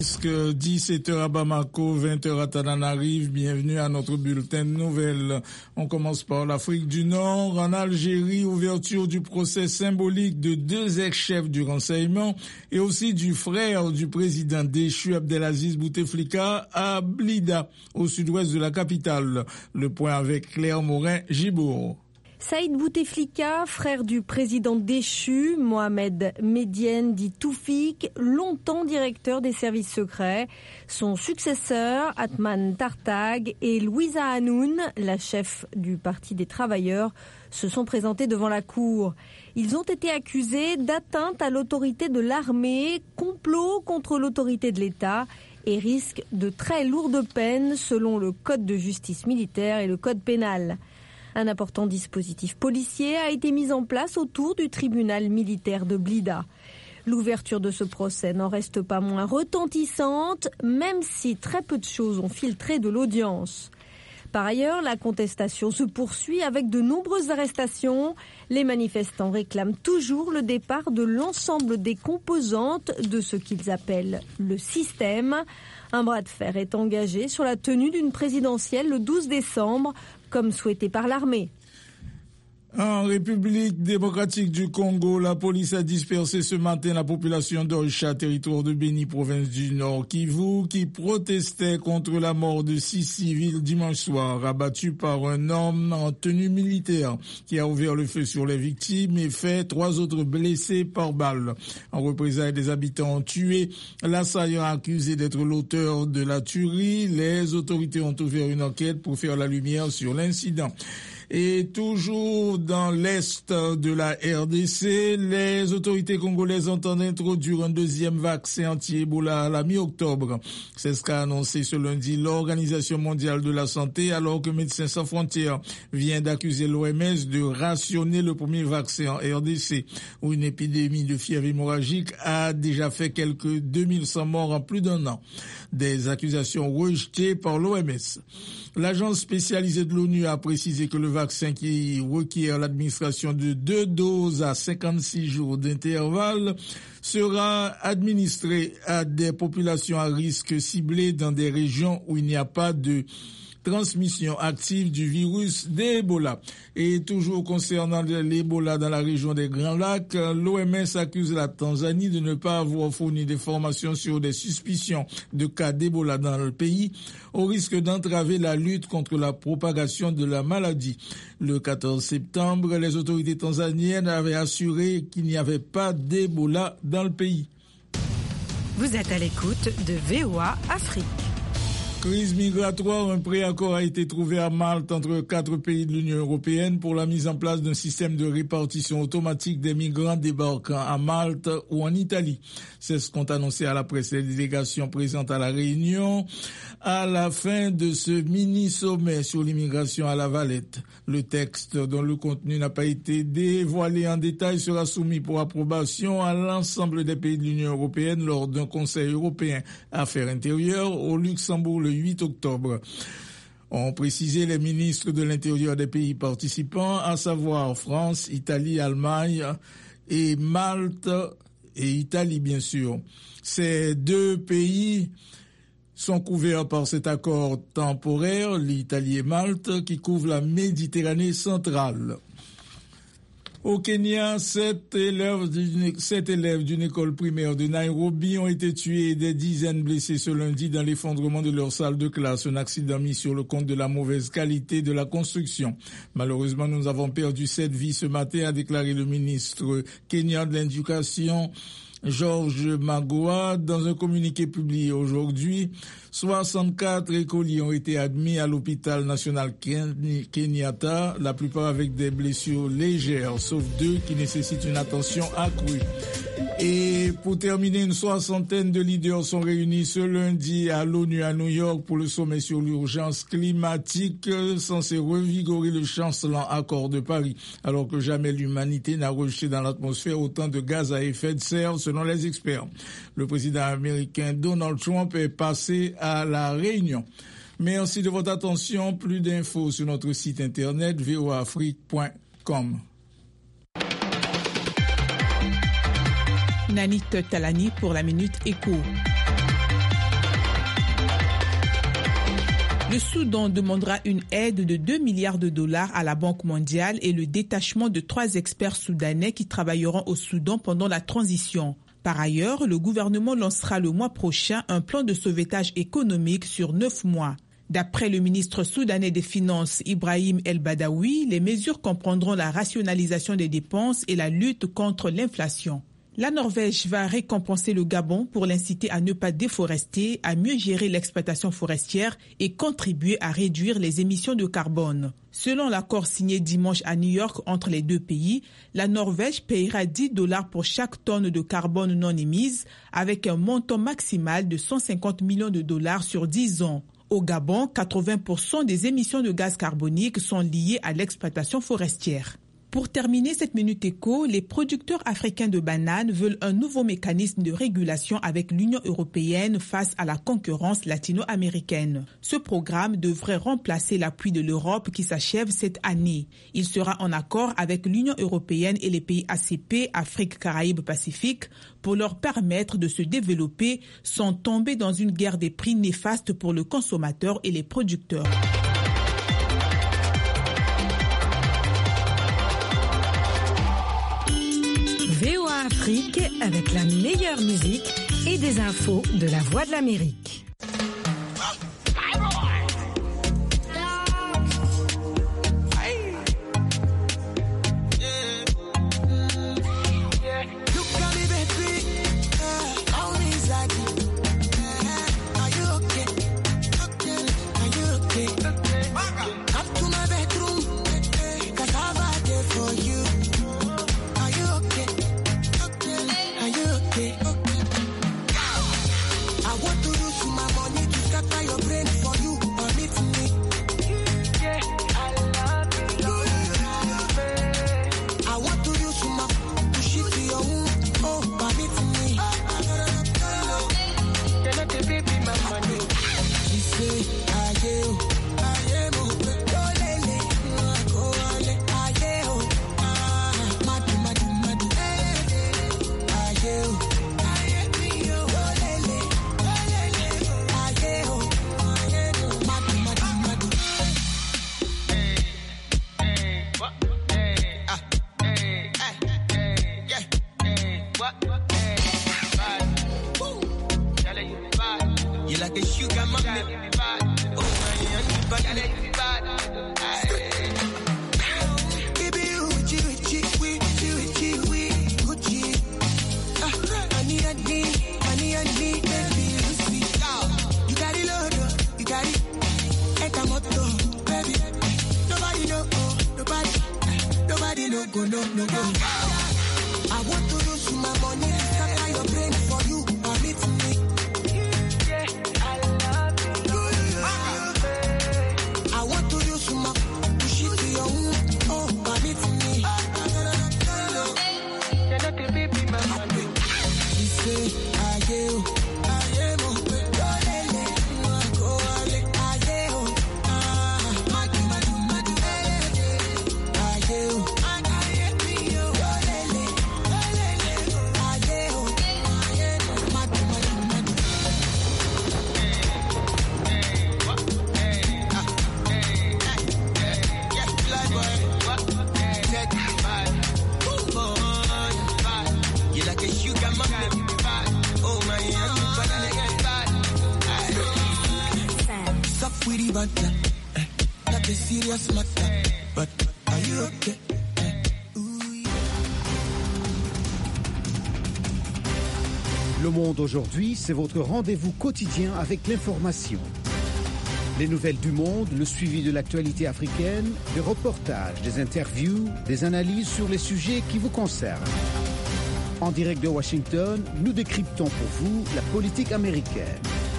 17h à Bamako, 20h à Tananarive. Bienvenue à notre bulletin de nouvelles. On commence par l'Afrique du Nord. En Algérie, ouverture du procès symbolique de 2 ex-chefs du renseignement et aussi du frère du président déchu Abdelaziz Bouteflika à Blida, au sud-ouest de la capitale. Le point avec Claire Morin-Gibour. Saïd Bouteflika, frère du président déchu, Mohamed Medienne dit Toufik, longtemps directeur des services secrets. Son successeur, Atman Tartag, et Louisa Hanoun, la chef du Parti des travailleurs, se sont présentés devant la cour. Ils ont été accusés d'atteinte à l'autorité de l'armée, complot contre l'autorité de l'État et risquent de très lourdes peines selon le code de justice militaire et le code pénal. Un important dispositif policier a été mis en place autour du tribunal militaire de Blida. L'ouverture de ce procès n'en reste pas moins retentissante, même si très peu de choses ont filtré de l'audience. Par ailleurs, la contestation se poursuit avec de nombreuses arrestations. Les manifestants réclament toujours le départ de l'ensemble des composantes de ce qu'ils appellent le système. Un bras de fer est engagé sur la tenue d'une présidentielle le 12 décembre, comme souhaité par l'armée. En République démocratique du Congo, la police a dispersé ce matin la population d'Oicha, territoire de Béni, province du Nord Kivu, qui protestait contre la mort de 6 civils dimanche soir, abattus par un homme en tenue militaire qui a ouvert le feu sur les victimes et fait 3 autres blessés par balle. En représailles, des habitants ont tué l'assaillant accusé d'être l'auteur de la tuerie. Les autorités ont ouvert une enquête pour faire la lumière sur l'incident. Et toujours dans l'est de la RDC, les autorités congolaises entendent introduire un 2e vaccin anti-Ebola à la mi-octobre. C'est ce qu'a annoncé ce lundi l'Organisation mondiale de la santé, alors que Médecins sans frontières vient d'accuser l'OMS de rationner le premier vaccin en RDC, où une épidémie de fièvre hémorragique a déjà fait quelques 2100 morts en plus d'1 an. Des accusations rejetées par l'OMS. L'agence spécialisée de l'ONU a précisé que le vaccin qui requiert l'administration de 2 doses à 56 jours d'intervalle sera administré à des populations à risque ciblées dans des régions où il n'y a pas de transmission active du virus d'Ebola. Et toujours concernant l'Ebola dans la région des Grands Lacs, l'OMS accuse la Tanzanie de ne pas avoir fourni des formations sur des suspicions de cas d'Ebola dans le pays, au risque d'entraver la lutte contre la propagation de la maladie. Le 14 septembre, les autorités tanzaniennes avaient assuré qu'il n'y avait pas d'Ebola dans le pays. Vous êtes à l'écoute de VOA Afrique. Crise migratoire, un préaccord a été trouvé à Malte entre 4 pays de l'Union européenne pour la mise en place d'un système de répartition automatique des migrants débarquant à Malte ou en Italie. C'est ce qu'ont annoncé à la presse les délégations présentes à la Réunion à la fin de ce mini-sommet sur l'immigration à La Valette. Le texte, dont le contenu n'a pas été dévoilé en détail, sera soumis pour approbation à l'ensemble des pays de l'Union européenne lors d'un Conseil européen Affaires intérieures au Luxembourg le 8 octobre. Ont précisé les ministres de l'Intérieur des pays participants, à savoir France, Italie, Allemagne et Malte et Italie, bien sûr. Ces 2 pays sont couverts par cet accord temporaire, l'Italie et Malte, qui couvre la Méditerranée centrale. Au Kenya, 7 élèves d'une école primaire de Nairobi ont été tués et des dizaines blessés ce lundi dans l'effondrement de leur salle de classe. Un accident mis sur le compte de la mauvaise qualité de la construction. Malheureusement, nous avons perdu 7 vies ce matin, a déclaré le ministre kenyan de l'Éducation, George Magoha, dans un communiqué publié aujourd'hui. 64 écoliers ont été admis à l'hôpital national Kenyatta, la plupart avec des blessures légères, sauf 2 qui nécessitent une attention accrue. Et pour terminer, une 60aine de leaders sont réunis ce lundi à l'ONU à New York pour le sommet sur l'urgence climatique censé revigorer le chancelant accord de Paris, alors que jamais l'humanité n'a rejeté dans l'atmosphère autant de gaz à effet de serre selon les experts. Le président américain Donald Trump est passé à la réunion. Merci de votre attention. Plus d'infos sur notre site internet voaafrique.com. Nanit Talani pour la Minute Écho. Le Soudan demandera une aide de 2 milliards de dollars à la Banque mondiale et le détachement de 3 experts soudanais qui travailleront au Soudan pendant la transition. Par ailleurs, le gouvernement lancera le mois prochain un plan de sauvetage économique sur 9 mois. D'après le ministre soudanais des Finances, Ibrahim El-Badawi, les mesures comprendront la rationalisation des dépenses et la lutte contre l'inflation. La Norvège va récompenser le Gabon pour l'inciter à ne pas déforester, à mieux gérer l'exploitation forestière et contribuer à réduire les émissions de carbone. Selon l'accord signé dimanche à New York entre les deux pays, la Norvège paiera $10 pour chaque tonne de carbone non émise, avec un montant maximal de 150 millions de dollars sur 10 ans. Au Gabon, 80% des émissions de gaz carbonique sont liées à l'exploitation forestière. Pour terminer cette Minute Éco, les producteurs africains de bananes veulent un nouveau mécanisme de régulation avec l'Union européenne face à la concurrence latino-américaine. Ce programme devrait remplacer l'appui de l'Europe qui s'achève cette année. Il sera en accord avec l'Union européenne et les pays ACP, Afrique, Caraïbes, Pacifique, pour leur permettre de se développer sans tomber dans une guerre des prix néfaste pour le consommateur et les producteurs. VOA Afrique avec la meilleure musique et des infos de la Voix de l'Amérique. Le Monde aujourd'hui, c'est votre rendez-vous quotidien avec l'information. Les nouvelles du monde, le suivi de l'actualité africaine, des reportages, des interviews, des analyses sur les sujets qui vous concernent. En direct de Washington, nous décryptons pour vous la politique américaine.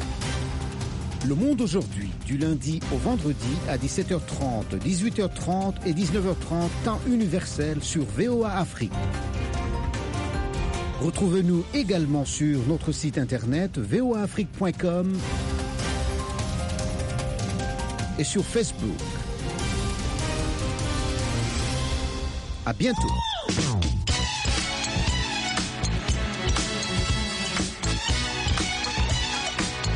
Le Monde aujourd'hui, du lundi au vendredi à 17h30, 18h30 et 19h30, temps universel sur VOA Afrique. Retrouvez-nous également sur notre site internet voaafrique.com et sur Facebook. À bientôt.